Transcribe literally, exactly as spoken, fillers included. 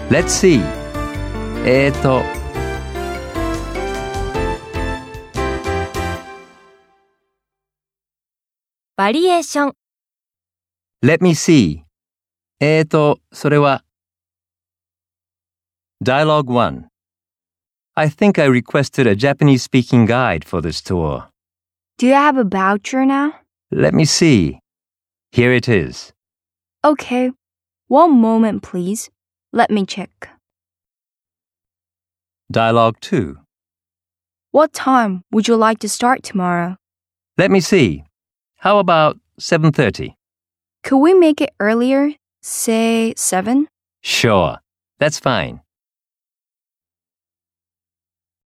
Let's see. えーと。 バリエーション。 Let me see. えーと、それは。Dialogue one. I think I requested a Japanese-speaking guide for this tour. Do you have a voucher now? Let me see. Here it is. Okay. One moment, please. Let me check. Dialogue two. What time would you like to start tomorrow? Let me see. How about seven thirty? Could we make it earlier? Say seven? Sure. That's fine.